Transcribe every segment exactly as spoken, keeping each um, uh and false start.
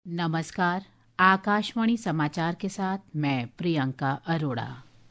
नमस्कार। आकाशवाणी समाचार के साथ मैं प्रियंका अरोड़ा।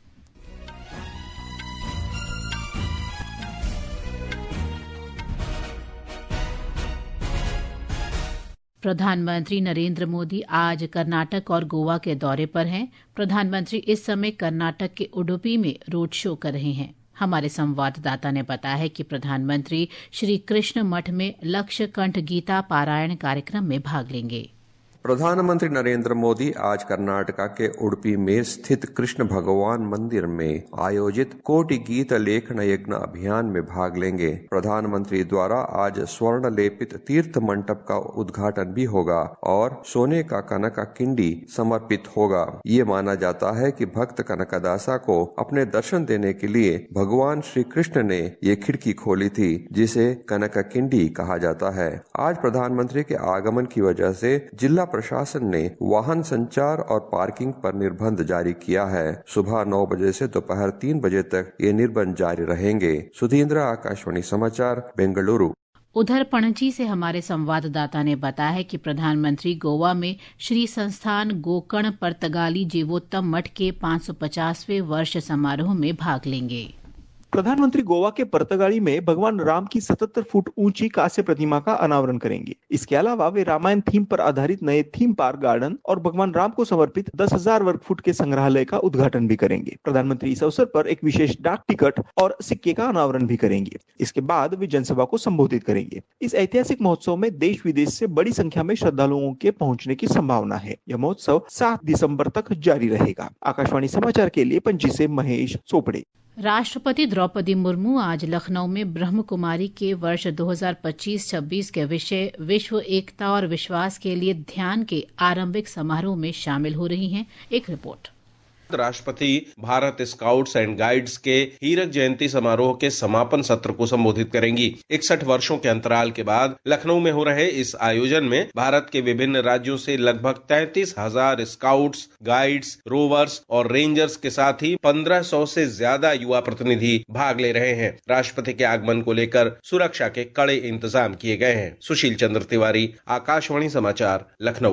प्रधानमंत्री नरेंद्र मोदी आज कर्नाटक और गोवा के दौरे पर हैं। प्रधानमंत्री इस समय कर्नाटक के उडुपी में रोड शो कर रहे हैं। हमारे संवाददाता ने बताया है कि प्रधानमंत्री श्री कृष्ण मठ में लक्ष्य कंठ गीता पारायण कार्यक्रम में भाग लेंगे। प्रधानमंत्री नरेंद्र मोदी आज कर्नाटका के उडुपी में स्थित कृष्ण भगवान मंदिर में आयोजित कोटि गीत लेखन यज्ञ अभियान में भाग लेंगे। प्रधानमंत्री द्वारा आज स्वर्ण लेपित तीर्थ मंडप का उद्घाटन भी होगा और सोने का कनक किंडी समर्पित होगा। ये माना जाता है कि भक्त कनकदासा को अपने दर्शन देने के लिए भगवान श्री कृष्ण ने ये खिड़की खोली थी, जिसे कनक किंडी कहा जाता है। आज प्रधानमंत्री के आगमन की वजह से जिला प्रशासन ने वाहन संचार और पार्किंग पर निर्बंध जारी किया है। सुबह नौ बजे से दोपहर तीन बजे तक ये निर्बंध जारी रहेंगे। सुधींद्र, आकाशवाणी समाचार, बेंगलुरु। उधर पणजी से हमारे संवाददाता ने बताया है कि प्रधानमंत्री गोवा में श्री संस्थान गोकर्ण पर्तगाली जीवोत्तम मठ के पाँच सौ पचासवें वर्ष समारोह में भाग लेंगे। प्रधानमंत्री गोवा के पर्तगाली में भगवान राम की सतहत्तर फुट ऊंची कांस्य प्रतिमा का अनावरण करेंगे। इसके अलावा वे रामायण थीम पर आधारित नए थीम पार्क गार्डन और भगवान राम को समर्पित दस हजार वर्ग फुट के संग्रहालय का उद्घाटन भी करेंगे। प्रधानमंत्री इस अवसर पर एक विशेष डाक टिकट और सिक्के का अनावरण भी करेंगे। इसके बाद वे जनसभा को संबोधित करेंगे। इस ऐतिहासिक महोत्सव में देश विदेश से बड़ी संख्या में श्रद्धालुओं के पहुंचने की संभावना है। यह महोत्सव सात दिसंबर तक जारी रहेगा। आकाशवाणी समाचार के लिए पणजी से महेश चोपड़े। राष्ट्रपति द्रौपदी मुर्मू आज लखनऊ में ब्रह्म कुमारी के वर्ष दो हज़ार पच्चीस छब्बीस के विषय विश्व एकता और विश्वास के लिए ध्यान के आरंभिक समारोह में शामिल हो रही हैं। एक रिपोर्ट। राष्ट्रपति भारत स्काउट्स एंड गाइड्स के हीरक जयंती समारोह के समापन सत्र को संबोधित करेंगी। इकसठ वर्षों के अंतराल के बाद लखनऊ में हो रहे इस आयोजन में भारत के विभिन्न राज्यों से लगभग तैंतीस हजार स्काउट्स, गाइड्स, रोवर्स और रेंजर्स के साथ ही पंद्रह सौ से ज्यादा युवा प्रतिनिधि भाग ले रहे हैं। राष्ट्रपति के आगमन को लेकर सुरक्षा के कड़े इंतजाम किए गए हैं। सुशील चंद्र तिवारी, आकाशवाणी समाचार, लखनऊ।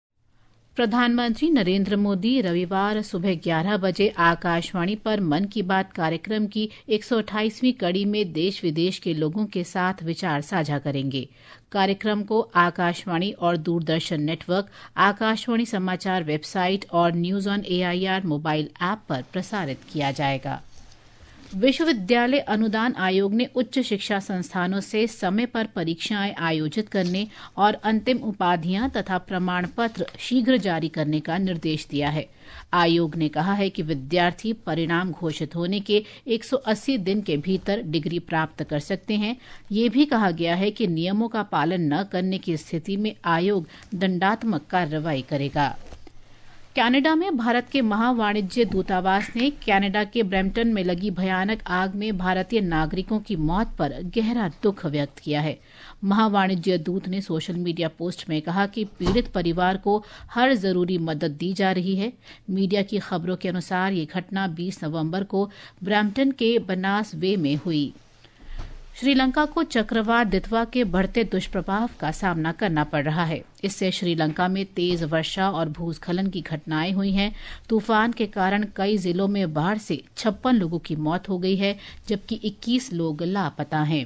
प्रधानमंत्री नरेंद्र मोदी रविवार सुबह ग्यारह बजे आकाशवाणी पर मन की बात कार्यक्रम की एक सौ अट्ठाईसवीं कड़ी में देश विदेश के लोगों के साथ विचार साझा करेंगे। कार्यक्रम को आकाशवाणी और दूरदर्शन नेटवर्क, आकाशवाणी समाचार वेबसाइट और news on AIR mobile app पर प्रसारित किया जाएगा। विश्वविद्यालय अनुदान आयोग ने उच्च शिक्षा संस्थानों से समय पर परीक्षाएं आयोजित करने और अंतिम उपाधियां तथा प्रमाण पत्र शीघ्र जारी करने का निर्देश दिया है। आयोग ने कहा है कि विद्यार्थी परिणाम घोषित होने के एक सौ अस्सी दिन के भीतर डिग्री प्राप्त कर सकते हैं। ये भी कहा गया है कि नियमों का पालन न करने की स्थिति में आयोग दंडात्मक कार्रवाई करेगा। कनाडा में भारत के महावाणिज्य दूतावास ने कनाडा के ब्रैम्पटन में लगी भयानक आग में भारतीय नागरिकों की मौत पर गहरा दुख व्यक्त किया है। महावाणिज्य दूत ने सोशल मीडिया पोस्ट में कहा कि पीड़ित परिवार को हर जरूरी मदद दी जा रही है। मीडिया की खबरों के अनुसार ये घटना बीस नवंबर को ब्रैम्पटन के बनास वे में हुई। श्रीलंका को चक्रवात दितवा के बढ़ते दुष्प्रभाव का सामना करना पड़ रहा है। इससे श्रीलंका में तेज वर्षा और भूस्खलन की घटनाएं हुई हैं। तूफान के कारण कई जिलों में बाढ़ से छप्पन लोगों की मौत हो गई है, जबकि इक्कीस लोग लापता हैं।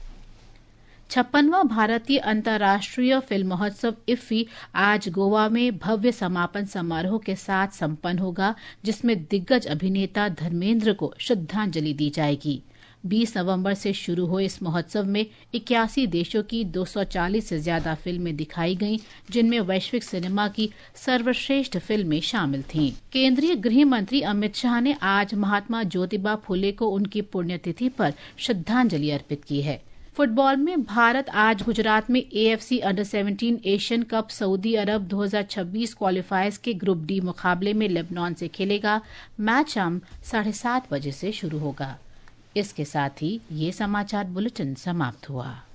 छप्पनवां भारतीय अंतर्राष्ट्रीय फिल्म महोत्सव इफ्फी आज गोवा में भव्य समापन समारोह के साथ संपन्न होगा, जिसमें दिग्गज अभिनेता धर्मेंद्र को श्रद्धांजलि दी जाएगी। बीस नवंबर से शुरू हुए इस महोत्सव में इक्यासी देशों की दो सौ चालीस से ज्यादा फिल्में दिखाई गईं, जिनमें वैश्विक सिनेमा की सर्वश्रेष्ठ फिल्में शामिल थीं। केंद्रीय गृह मंत्री अमित शाह ने आज महात्मा ज्योतिबा फुले को उनकी पुण्यतिथि पर श्रद्धांजलि अर्पित की है। फुटबॉल में भारत आज गुजरात में एएफसी अंडर सत्रह एशियन कप सऊदी अरब दो हज़ार छब्बीस क्वालिफायर्स के ग्रुप डी मुकाबले में लेबनान से खेलेगा। मैच शाम साढ़े सात बजे से शुरू होगा। इसके साथ ही ये समाचार बुलेटिन समाप्त हुआ।